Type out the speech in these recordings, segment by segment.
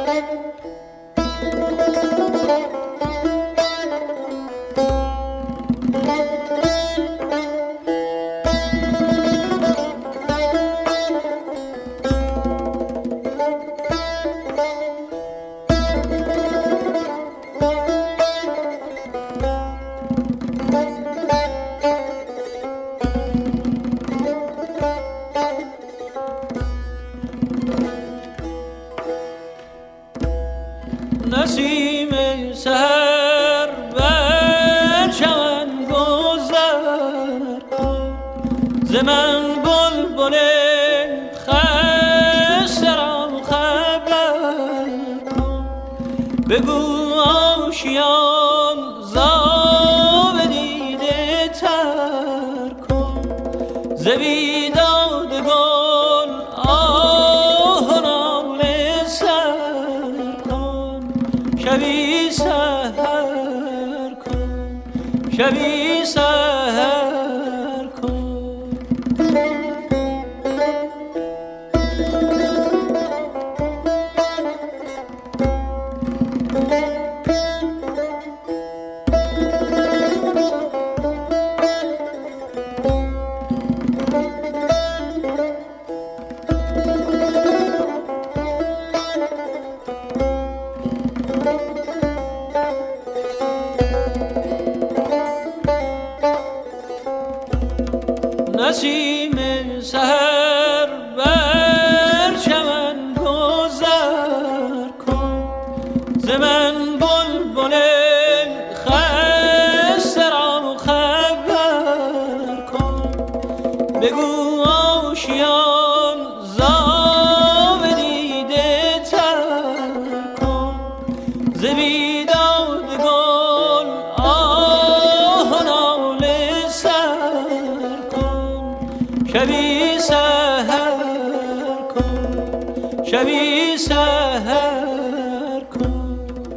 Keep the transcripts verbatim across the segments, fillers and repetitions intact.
نسیم سحر بر چمن گذر کن، ز من بلبل خسته را خبر کن. بگو آشیان زاب دیده تر کن، ز بیداد گل آه و ناله سر کن. شبی سحر کن، شبی سحر کن. نسیم سحر بر چمن گذر کن، ز من بلبل خسته را خبر کن. بگو آشیان زاب دیده تر کن، ز بیداد گل آه و ناله سر کن. شبی سحر کن، شبی سحر کن.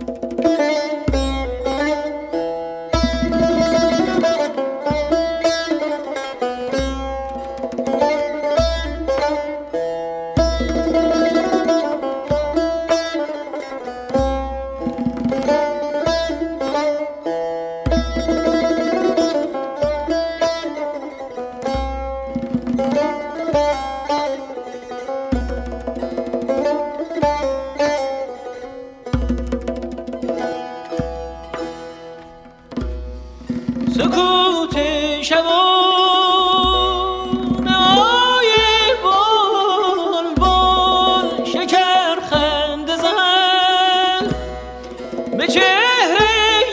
سکوت شب و نوای بلبل شکر خنده زن به چهره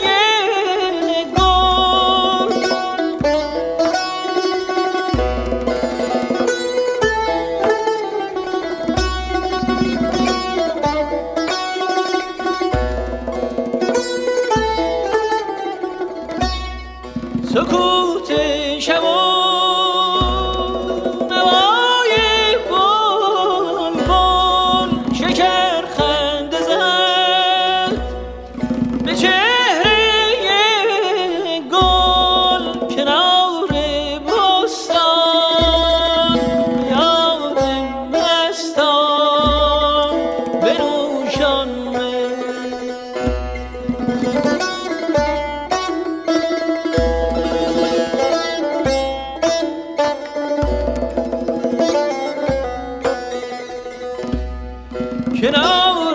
گل. سکوت شب و نوای بلبل شکر خنده زد به چهره گل. کنار بستان یاد مستان بنوشان می. کنار